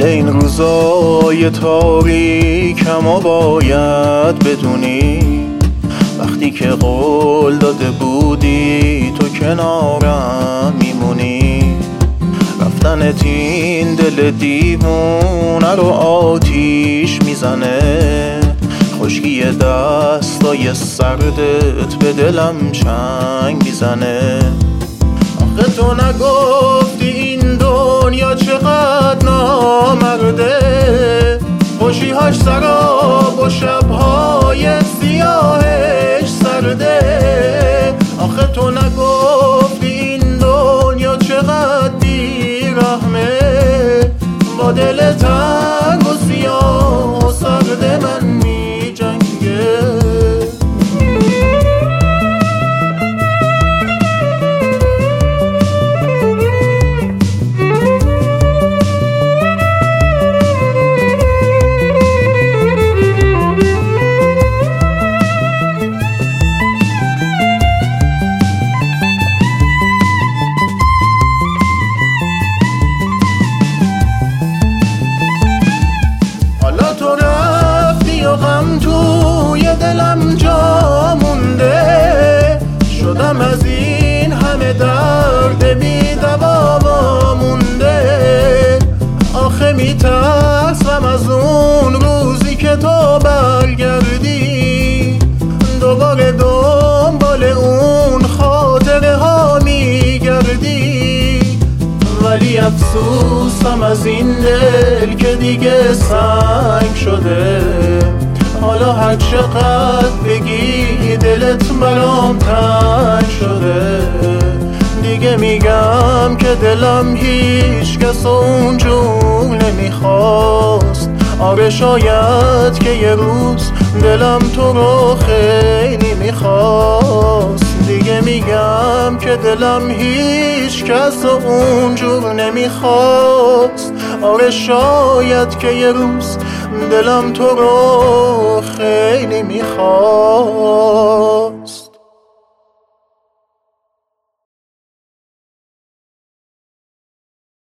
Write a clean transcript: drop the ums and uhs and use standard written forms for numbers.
حال این روزای تاریکم و باید بدونی وقتی که قول داده بودی تو کنارم میمونی. رفتنت این دل دیوونه رو آتیش میزنه، خشکی دستای سردت به دلم چنگ میزنه. آخه تو نگفتی این دنیا چقدر نامرده، خوشی‌هاش سراب و شب‌های سیاهش سرده. آخه تو نگفتی این دنیا چقدر بی‌رحمه، با دل تنگ و سیاه و سرد من می‌جنگه. تو رفتی و غم توی دلم جا مونده، شدم از این همه درد بی دوا مونده. آخه میترسم از اون روزی که تو برگردی، دوباره دنبال اون خاطره ها میگردی. ولی افسوسم از این دل که دیگه سنگ شده، حالا هر چقدر بگی دلت برام تنگ شده. دیگه میگم که دلم هیچ کس اونجور نمیخواست. آره شاید که یه روز دلم تو رو خیلی میخواست. دیگه میگم که دلم هیچ کس اونجور نمیخواست. آره شاید که یه روز دلم تو رو خیلی میخواست.